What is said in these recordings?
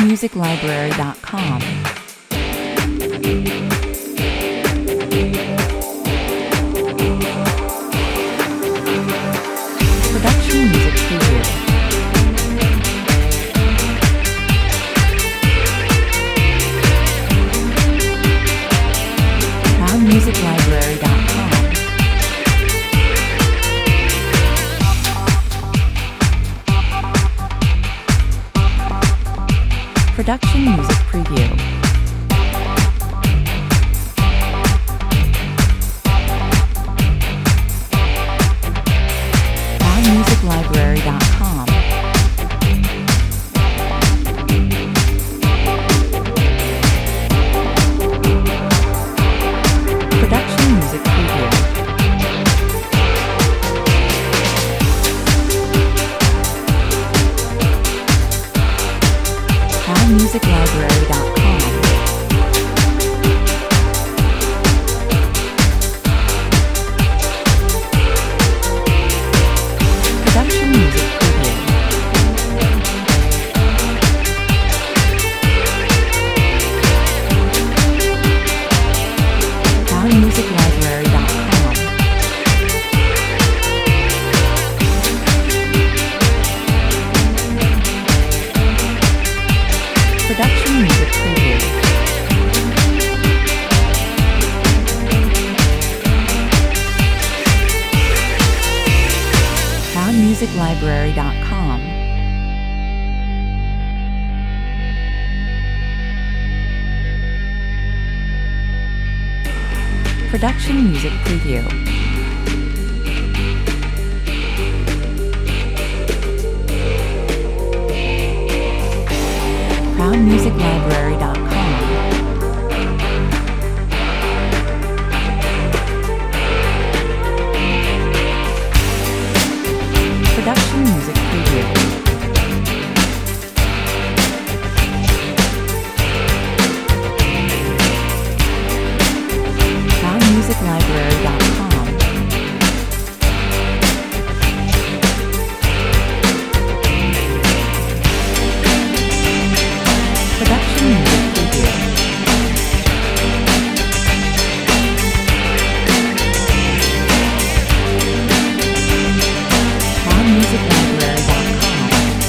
ProudMusicLibrary.com. Production Music Preview. ProudMusicLibrary.com. Production Music Preview. ProudMusicLibrary.com. Production Music Preview. ProudMusicLibrary.com. Production Music Preview. ProudMusicLibrary.com. Production Music Preview. ProudMusicLibrary.com. Production Music Preview. ProudMusicLibrary.com. Production Music Preview. ProudMusicLibrary.com. Production Music Preview. ProudMusicLibrary.com.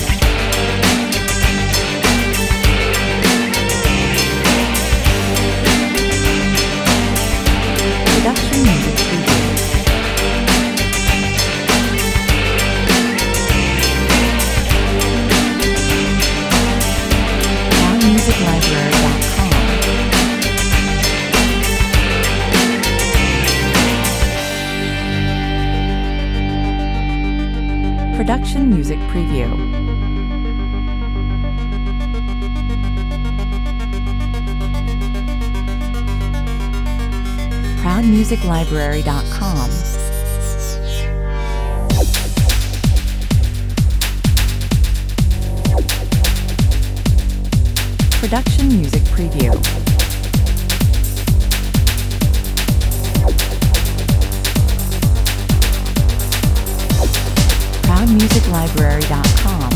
Production Music Preview. ProudMusicLibrary.com. Production Music Preview. ProudMusicLibrary.com. Production Music Preview. ProudMusicLibrary.com.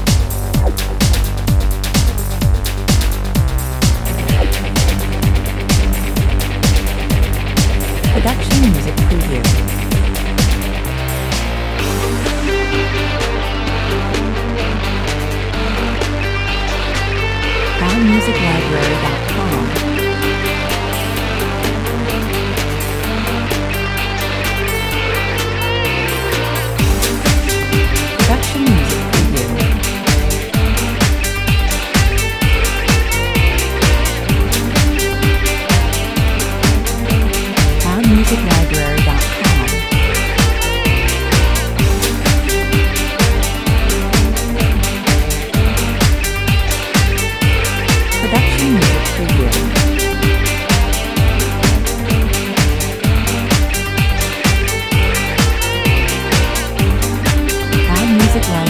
Production Music Preview. ProudMusicLibrary.com. Production Music Preview. ProudMusicLibrary.com. Production Music Preview. ProudMusicLibrary.com.